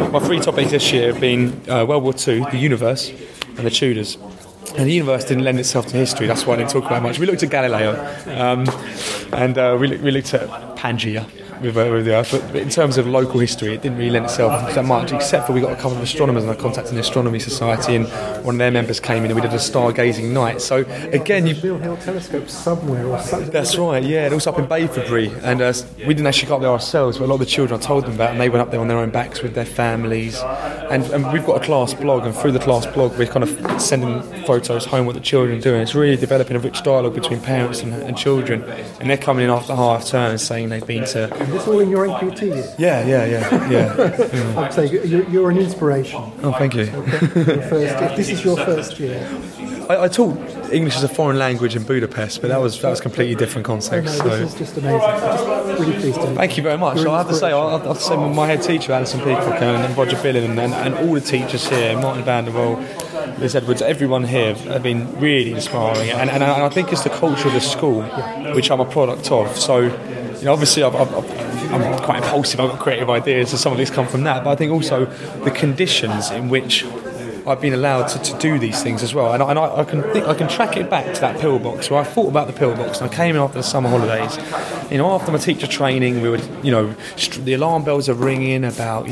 my three topics this year have been World War II, the universe, and the Tudors. And the universe didn't lend itself to history, that's why I didn't talk about much. We looked at Galileo, and we looked at Pangea with the Earth, but in terms of local history, it didn't really lend itself that much, except for we got a couple of astronomers, and I contacted the Astronomy Society, and one of their members came in and we did a stargazing night. So again, Bill Hill telescope somewhere or something. That's right, yeah, it was up in Bayfordbury, and we didn't actually go up there ourselves, but a lot of the children I told them about, and they went up there on their own backs with their families. And we've got a class blog, and through the class blog we're kind of sending photos home what the children are doing. It's really developing a rich dialogue between parents and children, and they're coming in after half term and saying they've been to... Is this all in your NQT year? Yeah. I'd say you're an inspiration. Oh, thank you. If this is your first year. I taught English as a foreign language in Budapest, but that was completely different context. This is just amazing. I'm just really pleased to meet you. Thank you very much. I have to say my head teacher, Alison Peacock, and Roger Billen, and all the teachers here, Martin van der Waal, Liz Edwards, everyone here have been really inspiring. And I think it's the culture of the school, which I'm a product of. So, obviously I'm quite impulsive, I've got creative ideas, so some of these come from that. But I think also the conditions in which I've been allowed to do these things as well, and I can track it back to that pillbox where I thought about the pillbox, and I came in after the summer holidays. After my teacher training, we would, the alarm bells are ringing about,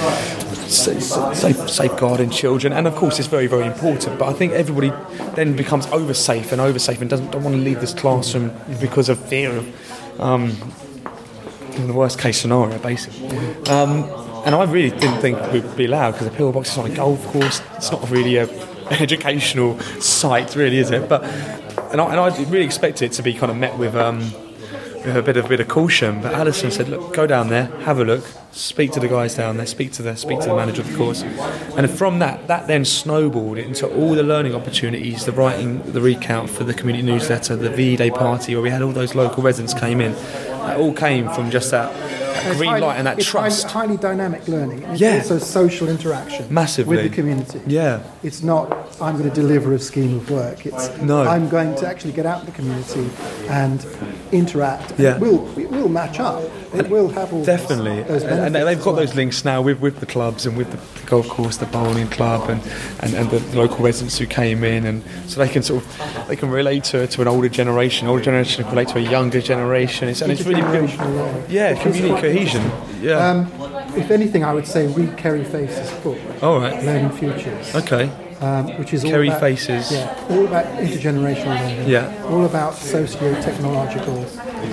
safeguarding children, and of course it's very, very important. But I think everybody then becomes over safe and don't want to leave this classroom because of fear of the worst case scenario, basically. And I really didn't think we'd be allowed, because the pillbox is on a golf course. It's not really an educational site, really, is it? And I really expected it to be kind of met with a bit of caution. But Alison said, "Look, go down there, have a look, speak to the guys down there, speak to the manager of the course." And from that then snowballed into all the learning opportunities, the writing, the recount for the community newsletter, the VE Day party where we had all those local residents came in. That all came from just that green light and that trust. It's highly dynamic learning. It's also social interaction. Massively. With the community. Yeah. It's not, I'm going to deliver a scheme of work. No. I'm going to actually get out in the community and interact. Yeah. It will match up. It will have all definitely. those benefits. And they've got those links now with the clubs and with the golf course, the bowling club, and the local residents who came in, and so they can relate to an older generation. Older generation can relate to a younger generation. It's really good. Yeah, community cohesion. Yeah. If anything, I would say read Kerry Faces' book. All right. Learning Futures. Okay. Which is all Kerry about, Faces. All about intergenerational learning. Yeah. All about socio-technological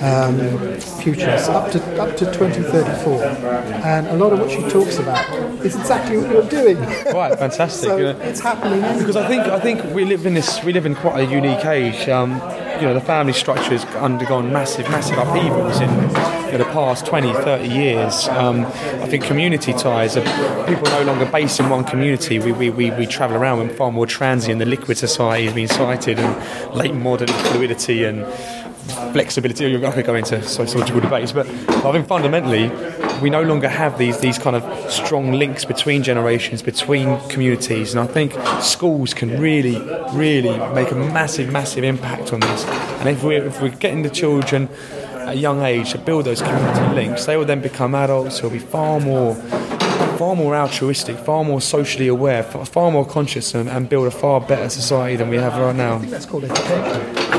futures up to 2034, and a lot of what she talks about is exactly what you're doing. Right, fantastic. So it's happening because I think we live in quite a unique age. The family structure has undergone massive upheavals in the past 20, 30 years. I think community ties people are no longer based in one community. We travel around with far more transient. The liquid society has been cited, and late modern fluidity and flexibility. I could go into sociological debates, but I think fundamentally we no longer have these kind of strong links between generations, between communities, and I think schools can really make a massive impact on this. And if we're getting the children at a young age to build those community links, they will then become adults who will be far more altruistic, far more socially aware, far more conscious, and build a far better society than we have right now. I think that's called education.